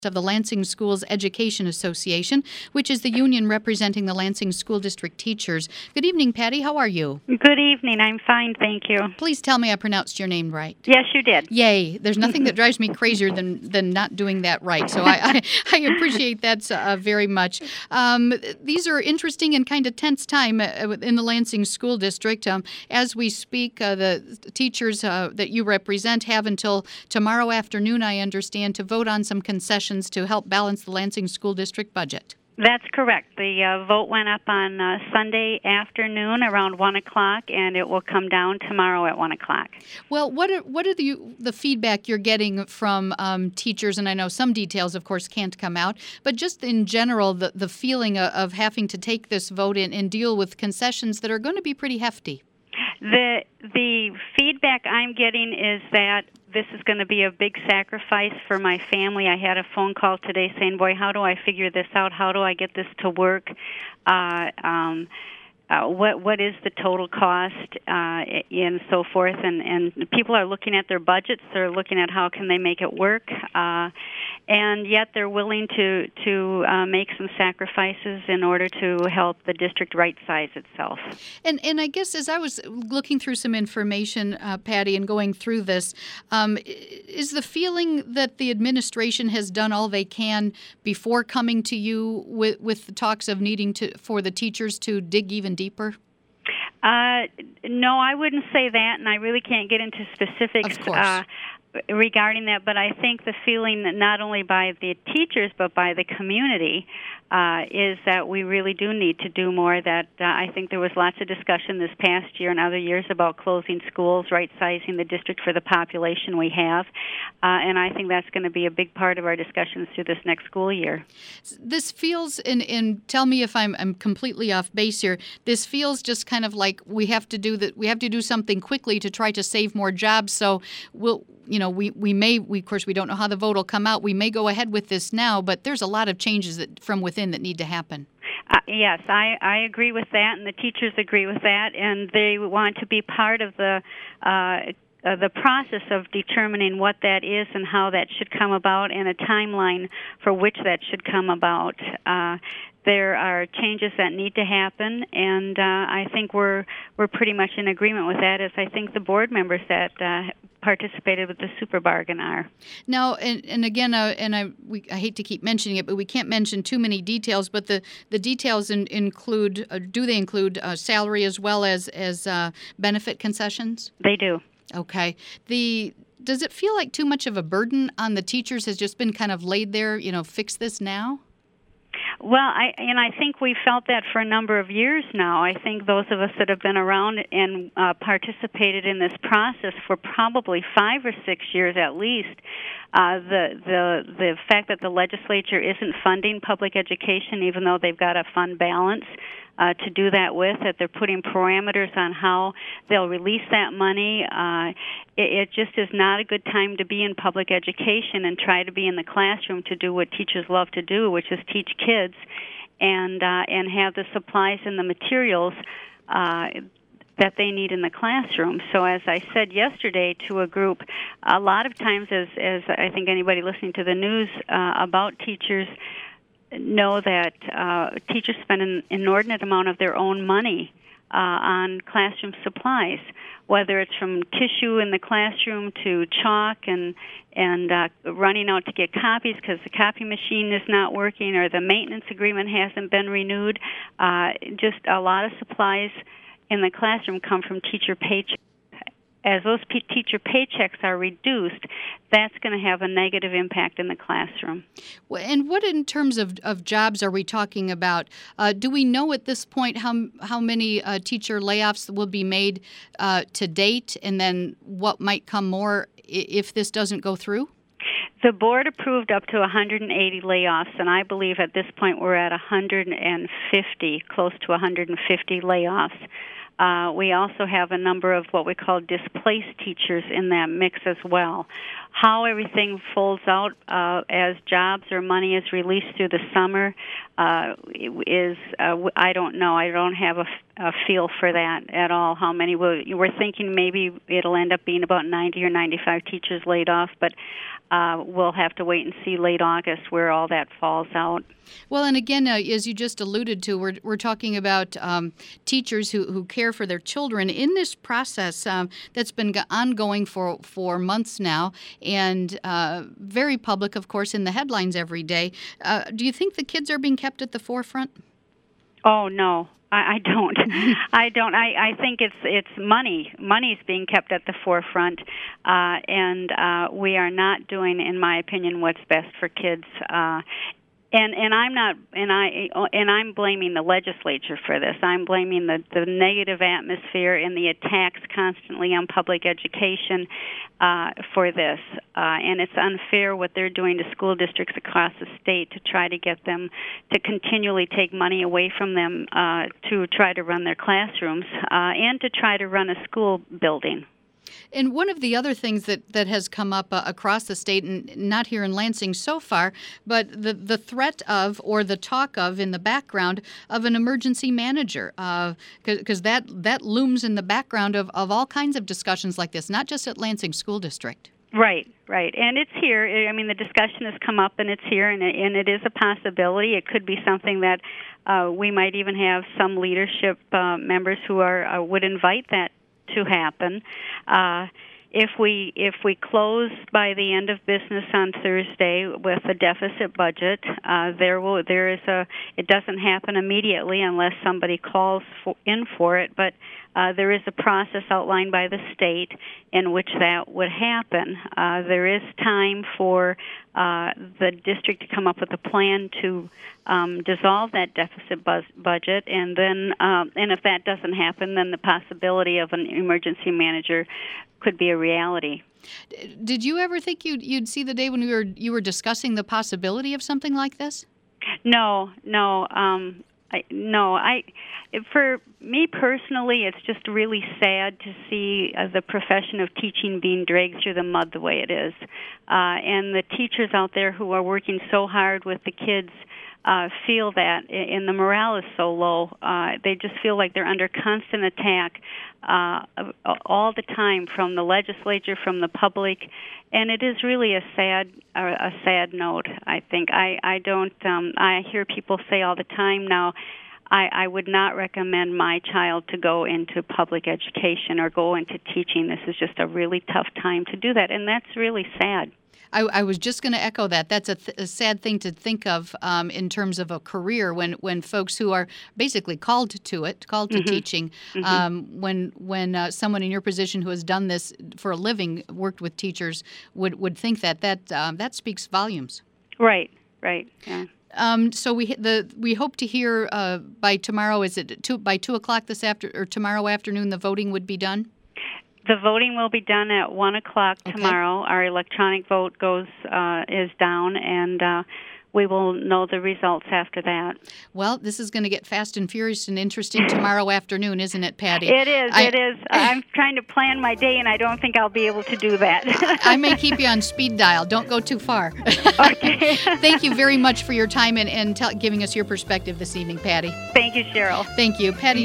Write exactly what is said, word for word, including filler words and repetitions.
of the Lansing Schools Education Association, which is the union representing the Lansing School District teachers. Good evening, Patty. How are you? Good evening. I'm fine, thank you. Please tell me I pronounced your name right. Yes, you did. Yay. There's nothing that drives me crazier than, than not doing that right. So I, I, I appreciate that uh, very much. Um, these are interesting and kind of tense time in the Lansing School District. Um, as we speak, uh, the teachers uh, that you represent have until tomorrow afternoon, I understand, to vote on some concessions to help balance the Lansing School District budget. That's correct. The uh, vote went up on uh, Sunday afternoon around one o'clock, and it will come down tomorrow at one o'clock. Well, what are, what are the, the feedback you're getting from um, teachers? And I know some details, of course, can't come out, but just in general, the, the feeling of, of having to take this vote in and deal with concessions that are going to be pretty hefty. The the feedback I'm getting is that this is going to be a big sacrifice for my family. I had a phone call today saying, boy, how do I figure this out? How do I get this to work? Uh, um, uh, what what is the total cost, uh, and so forth? And, and people are looking at their budgets. They're looking at how can they make it work. Uh, and yet they're willing to, to uh, make some sacrifices in order to help the district right-size itself. And and I guess as I was looking through some information, uh, Patty, and going through this, um, is the feeling that the administration has done all they can before coming to you with, with the talks of needing to for the teachers to dig even deeper? Uh, no, I wouldn't say that, and I really can't get into specifics. Of course. Uh, regarding that, but I think the feeling that not only by the teachers but by the community uh, is that we really do need to do more. That uh, I think there was lots of discussion this past year and other years about closing schools, right-sizing the district for the population we have, uh, and I think that's going to be a big part of our discussions through this next school year. This feels, and, and tell me if I'm, I'm completely off base here, this feels just kind of like we have to do that. We have to do something quickly to try to save more jobs, so we'll You know, we, we may, we, of course, we don't know how the vote will come out. We may go ahead with this now, but there's a lot of changes that, from within that need to happen. Uh, yes, I, I agree with that, and the teachers agree with that, and they want to be part of the uh, uh, the process of determining what that is and how that should come about and a timeline for which that should come about. Uh, There are changes that need to happen, and uh, I think we're we're pretty much in agreement with that, as I think the board members that uh, participated with the super bargain are. Now, and, and again, uh, and I we, I hate to keep mentioning it, but we can't mention too many details. But the the details in, include uh, do they include uh, salary as well as as uh, benefit concessions? They do. Okay. The does it feel like too much of a burden on the teachers has just been kind of laid there? You know, fix this now. Well, I and I think we felt that for a number of years now. I think those of us that have been around and uh, participated in this process for probably five or six years at least, uh, the the the fact that the legislature isn't funding public education, even though they've got a fund balance uh, to do that with, that they're putting parameters on how they'll release that money. Uh, it, it just is not a good time to be in public education and try to be in the classroom to do what teachers love to do, which is teach kids and uh, and have the supplies and the materials uh, that they need in the classroom. So as I said yesterday to a group, a lot of times, as, as I think anybody listening to the news uh, about teachers know that uh, teachers spend an inordinate amount of their own money uh, on classroom supplies, whether it's from tissue in the classroom to chalk and and uh, running out to get copies because the copy machine is not working or the maintenance agreement hasn't been renewed. Uh, just a lot of supplies in the classroom come from teacher paychecks. As those p- teacher paychecks are reduced, that's going to have a negative impact in the classroom. And what in terms of, of jobs are we talking about? Uh, do we know at this point how how many uh, teacher layoffs will be made uh, to date, and then what might come more if this doesn't go through? The board approved up to one hundred eighty layoffs, and I believe at this point we're at one hundred fifty, close to one hundred fifty layoffs. Uh, we also have a number of what we call displaced teachers in that mix as well. how everything folds out uh, as jobs or money is released through the summer uh, is, uh, I don't know. I don't have a, a feel for that at all. How many will, we're thinking maybe it'll end up being about ninety or ninety-five teachers laid off, but uh, we'll have to wait and see late August where all that falls out. Well, and again, uh, as you just alluded to, we're we're talking about um, teachers who, who care for their children in this process um, that's been go- ongoing for, for months now, and uh, very public, of course, in the headlines every day. Uh, do you think the kids are being kept at the forefront? Oh, no. I, I don't. I don't. I, I think it's it's money. Money's being kept at the forefront, uh, and uh, we are not doing, in my opinion, what's best for kids. Uh, And and I'm not and I and I'm blaming the legislature for this. I'm blaming the, the negative atmosphere and the attacks constantly on public education uh, for this. Uh, and it's unfair what they're doing to school districts across the state to try to get them to continually take money away from them uh, to try to run their classrooms uh, and to try to run a school building. And one of the other things that, that has come up uh, across the state, and not here in Lansing so far, but the, the threat of or the talk of in the background of an emergency manager, because uh, that, that looms in the background of, of all kinds of discussions like this, not just at Lansing School District. Right, right. And it's here. I mean, the discussion has come up, and it's here, and it, and it is a possibility. It could be something that uh, we might even have some leadership uh, members who are uh, would invite that to happen. Uh, if we if we close by the end of business on Thursday with a deficit budget, uh, there will there is a it doesn't happen immediately unless somebody calls for, in for it, but uh, there is a process outlined by the state in which that would happen. Uh, there is time for uh, the district to come up with a plan to um, dissolve that deficit buzz- budget, and then um, and if that doesn't happen, then the possibility of an emergency manager could be a reality. Did you ever think you'd you'd see the day when we were you were discussing the possibility of something like this? No, no, um, I, no. I, for me personally, it's just really sad to see uh, the profession of teaching being dragged through the mud the way it is, uh, and the teachers out there who are working so hard with the kids. Uh, feel that, and the morale is so low. Uh, they just feel like they're under constant attack uh, all the time from the legislature, from the public, and it is really a sad, a sad note. I think I, I don't. Um, I hear people say all the time now. I, I would not recommend my child to go into public education or go into teaching. This is just a really tough time to do that, and that's really sad. I, I was just going to echo that. That's a, th- a sad thing to think of um, in terms of a career when, when folks who are basically called to it, called to mm-hmm. teaching, mm-hmm. Um, when when uh, someone in your position who has done this for a living, worked with teachers, would, would think that, that um, that speaks volumes. Right, right, yeah. Um, so we the we hope to hear uh, by tomorrow. Is it two, by two o'clock this after or tomorrow afternoon? The voting would be done. The voting will be done at one o'clock tomorrow. Okay. Our electronic vote goes uh, is down, and uh, we will know the results after that. Well, this is going to get fast and furious and interesting tomorrow afternoon, isn't it, Patty? It is. I, it is. I'm trying to plan my day, and I don't think I'll be able to do that. I may keep you on speed dial. Don't go too far. Okay. Thank you very much for your time and, and tell, giving us your perspective this evening, Patty. Thank you, Cheryl. Thank you. Patty